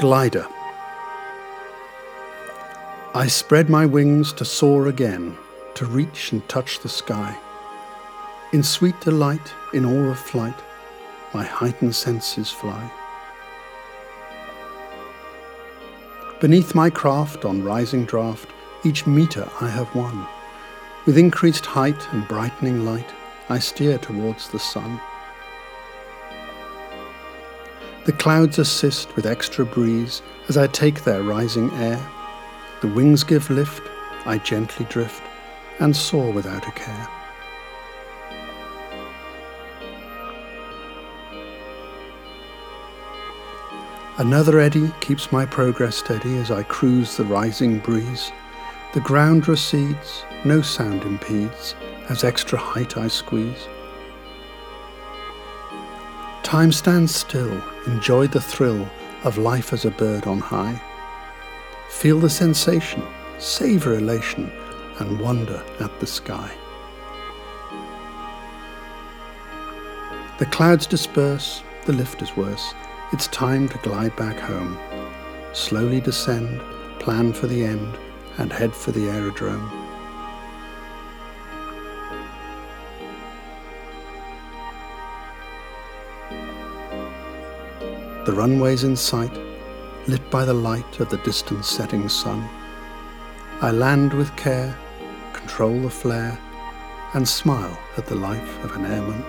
Glider. I spread my wings to soar again, to reach and touch the sky. In sweet delight, in awe of flight, my heightened senses fly. Beneath my craft on rising draught, each metre I have won. With increased height and brightening light, I steer towards the sun. The clouds assist with extra breeze as I take their rising air. The wings give lift, I gently drift, and soar without a care. Another eddy keeps my progress steady as I cruise the rising breeze. The ground recedes, no sound impedes, as extra height I squeeze. Time stands still, enjoy the thrill of life as a bird on high. Feel the sensation, savour elation, and wonder at the sky. The clouds disperse, the lift is worse. It's time to glide back home. Slowly descend, plan for the end, and head for the aerodrome. The runway's in sight, lit by the light of the distant setting sun. I land with care, control the flare, and smile at the life of an airman.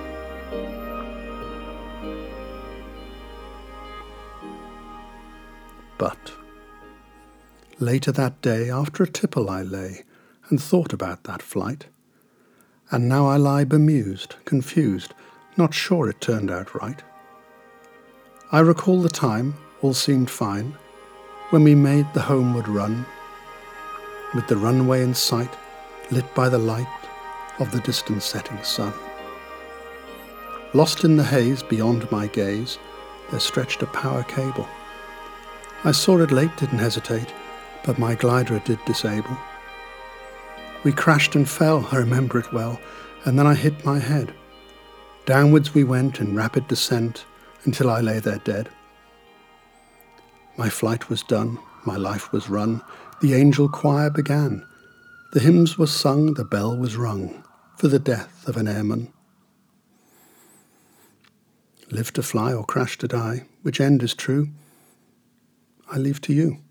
But later that day, after a tipple I lay and thought about that flight. And now I lie bemused, confused, not sure it turned out right. I recall the time, all seemed fine, when we made the homeward run, with the runway in sight, lit by the light of the distant setting sun. Lost in the haze beyond my gaze, there stretched a power cable. I saw it late, didn't hesitate, but my glider it did disable. We crashed and fell, I remember it well, and then I hit my head. Downwards we went in rapid descent until I lay there dead. My flight was done, my life was run, the angel choir began. The hymns were sung, the bell was rung, for the death of an airman. Live to fly or crash to die, which end is true, I leave to you.